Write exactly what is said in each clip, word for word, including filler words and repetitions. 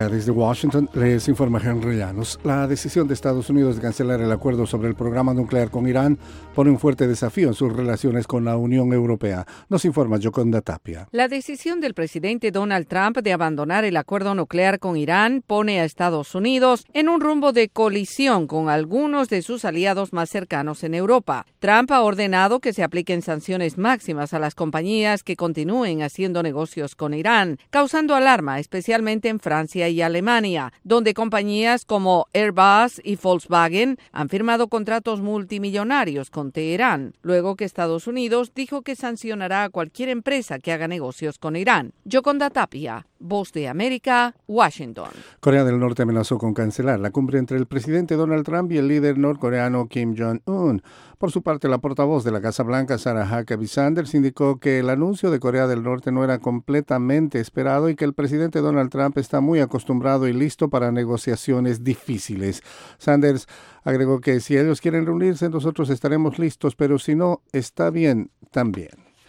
Desde Washington les informa Henry Llanos. La decisión de Estados Unidos de cancelar el acuerdo sobre el programa nuclear con Irán pone un fuerte desafío en sus relaciones con la Unión Europea. Nos informa Yoconda Tapia. La decisión del presidente Donald Trump de abandonar el acuerdo nuclear con Irán pone a Estados Unidos en un rumbo de colisión con algunos de sus aliados más cercanos en Europa. Trump ha ordenado que se apliquen sanciones máximas a las compañías que continúen haciendo negocios con Irán, causando alarma especialmente en Francia y Alemania, donde compañías como Airbus y Volkswagen han firmado contratos multimillonarios con Teherán, luego que Estados Unidos dijo que sancionará a cualquier empresa que haga negocios con Irán. Yoconda Tapia, Voz de América, Washington. Corea del Norte amenazó con cancelar la cumbre entre el presidente Donald Trump y el líder norcoreano Kim Jong-un. Por su parte, la portavoz de la Casa Blanca, Sarah Huckabee Sanders, indicó que el anuncio de Corea del Norte no era completamente esperado y que el presidente Donald Trump está muy acostumbrado y listo para negociaciones difíciles. Sanders agregó que si ellos quieren reunirse, nosotros estaremos listos, pero si no, está bien también.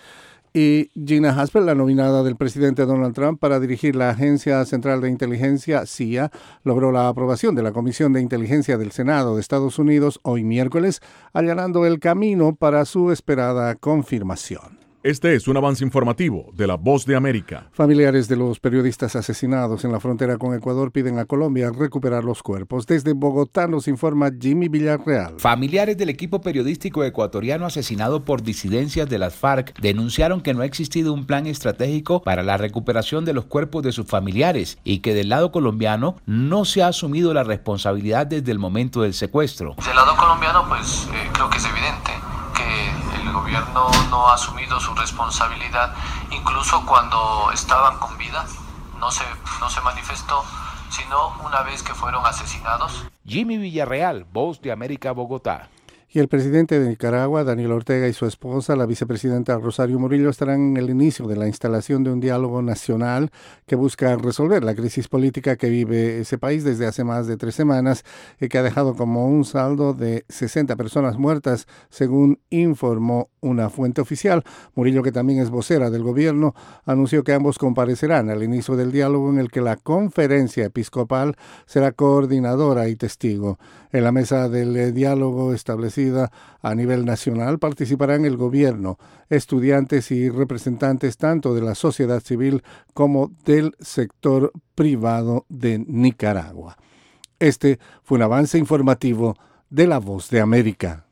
Y Gina Haspel, la nominada del presidente Donald Trump para dirigir la Agencia Central de Inteligencia, C I A, logró la aprobación de la Comisión de Inteligencia del Senado de Estados Unidos hoy miércoles, allanando el camino para su esperada confirmación. Este es un avance informativo de La Voz de América. Familiares de los periodistas asesinados en la frontera con Ecuador piden a Colombia recuperar los cuerpos. Desde Bogotá nos informa Jimmy Villarreal. Familiares del equipo periodístico ecuatoriano asesinado por disidencias de las FARC denunciaron que no ha existido un plan estratégico para la recuperación de los cuerpos de sus familiares y que del lado colombiano no se ha asumido la responsabilidad desde el momento del secuestro. Del lado colombiano, pues eh, creo que es evidente el gobierno no ha asumido su responsabilidad, incluso cuando estaban con vida, no se, no se manifestó, sino una vez que fueron asesinados. Jimmy Villarreal, Voz de América, Bogotá. Y el presidente de Nicaragua, Daniel Ortega, y su esposa, la vicepresidenta Rosario Murillo, estarán en el inicio de la instalación de un diálogo nacional que busca resolver la crisis política que vive ese país desde hace más de tres semanas y que ha dejado como un saldo de sesenta personas muertas, según informó una fuente oficial. Murillo, que también es vocera del gobierno, anunció que ambos comparecerán al inicio del diálogo en el que la conferencia episcopal será coordinadora y testigo. En la mesa del diálogo establecida a nivel nacional participarán el gobierno, estudiantes y representantes tanto de la sociedad civil como del sector privado de Nicaragua. Este fue un avance informativo de La Voz de América.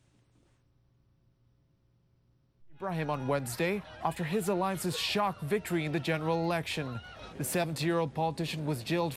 Ibrahim on Wednesday after his alliance's shock victory in the general election. The seventy-year-old politician was jailed